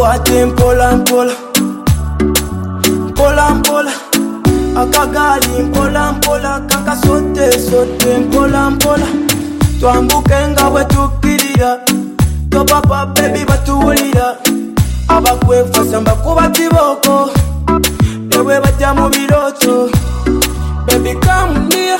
Kankukwate mpola mpola, mpola mpola. Akagali mpola mpola, kankasote sote mpola mpola. Twambuke nga bwe tukirira, to papa baby batuwulira. Abakwefasa mbakuba kiboko, ewe bajja mu biroto. Baby come near,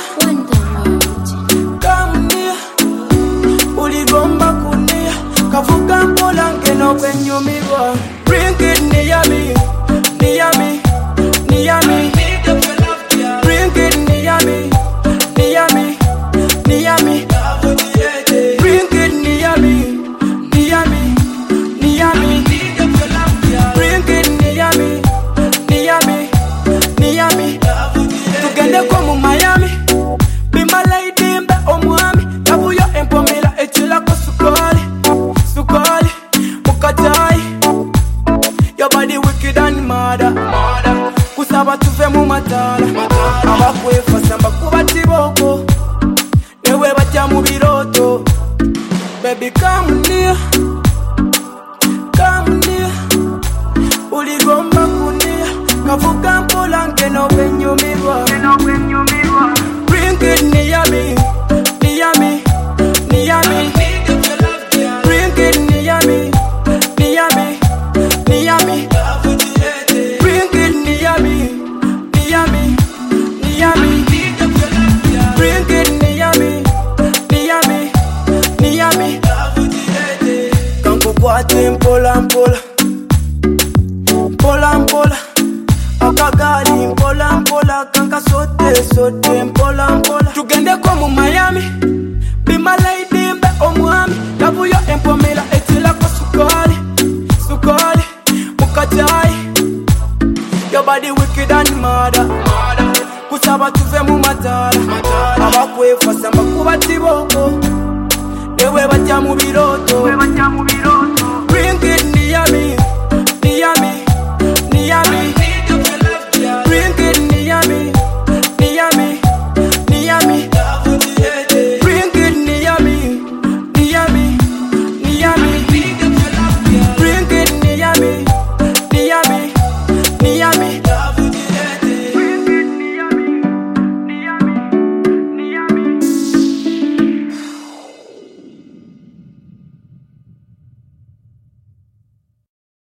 come near. Uligomba kunia, kavuga mpola ngeno kwenyumirwa. Bring it near me, near me, near me. Bring it near me, near me, near me. Bring it near me, near me, near me. Bring it near me, near me, near me. Tugende ko mu Miami, be my lady mbe omwami. Kabuyo empomela echila ko sukali, sukali, mukatai. Your body wicked and murder, murder. Kusaba tuve mu matala, abakwefasa mbakuba kiboko, newe bajja mu biroto. Baby come near, come near. Uligomba kunia, kavuga mpola ngeno kwenyumirwa. Bring it near me, near me, near me. Bring it near me, near me, near me. Bring it near me, near me, near me. Bring it near me, near me, near me. Kankukwate mpola mpola, mpola mpola. Akagali mpola mpola, kankasote sote mpola mpola. Tugende ko mu Miami, be my lady mbe omwami. Kabuyo empomela echila ko sukali, sukali, mukatai. Your body wicked and murder, murder. Kusaba tuve mu matala, abakwefasa mbakuba kiboko, ewe bajja mu biroto. Bring it near me,